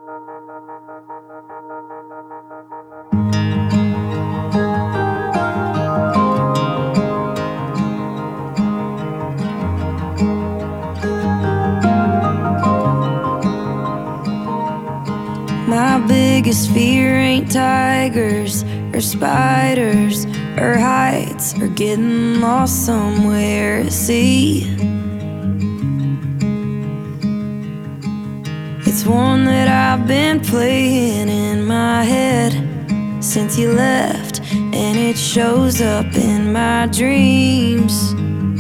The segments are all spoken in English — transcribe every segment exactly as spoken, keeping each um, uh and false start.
My biggest fear ain't tigers or spiders or heights or getting lost somewhere at sea. It's one that I've been playing in my head since you left, and it shows up in my dreams.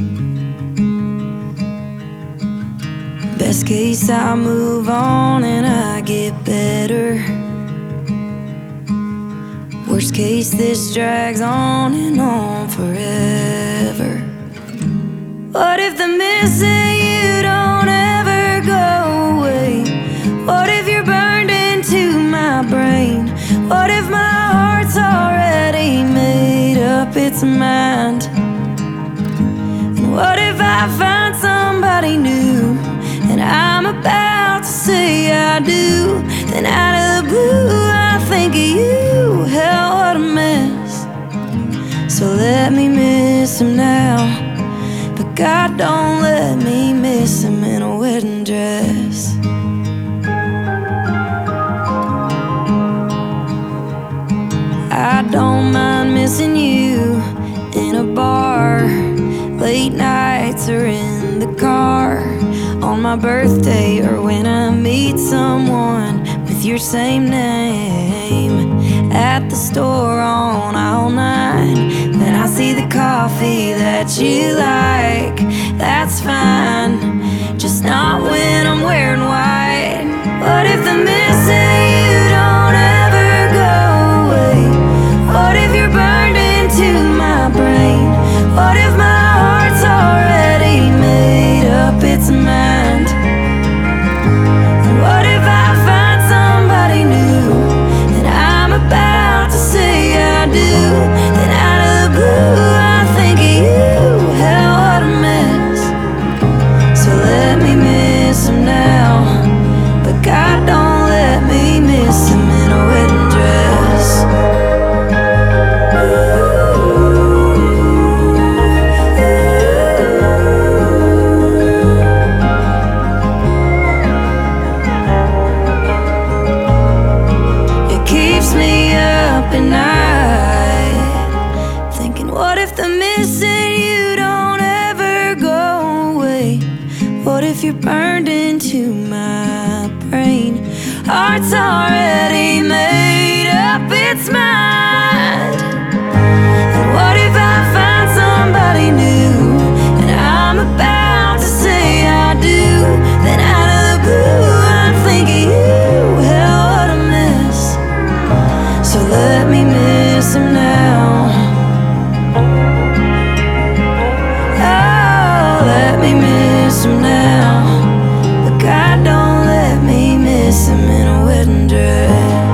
Best case, I move on and I get better. Worst case, this drags on and on forever. What if the missing you don't ever go away? What if you're burned into my brain? What if my heart's already made up its mind? And what if I find somebody new and I'm about to say I do? Then out of the blue I think of you. Hell, what a mess. So let me miss him now, but God, don't let me miss him in a wedding dress. I don't mind missing you in a bar, late nights or in the car, on my birthday or when I meet someone with your same name, at the store on aisle nine. Then I see the coffee that you like, that's fine, just not when I'm wearing white. What if the missing you don't ever go away? What if you're burned into my brain? What if my heart's already made up its mind? And what if I find somebody new and I'm about to say I do? Then out of the blue I think of you. Hell, what a mess. So let me miss him now, but God, don't let me miss him in a wedding dress. At night, thinking, what if the missing you don't ever go away? What if you're burned into my brain? Heart's already made up its mind. And what if I find somebody new and I'm about to say I do? Then out of the blue I think of you. Hell, what a mess. So let me miss him now. Oh, let me miss him now, but God, don't let me miss him in a wedding dress.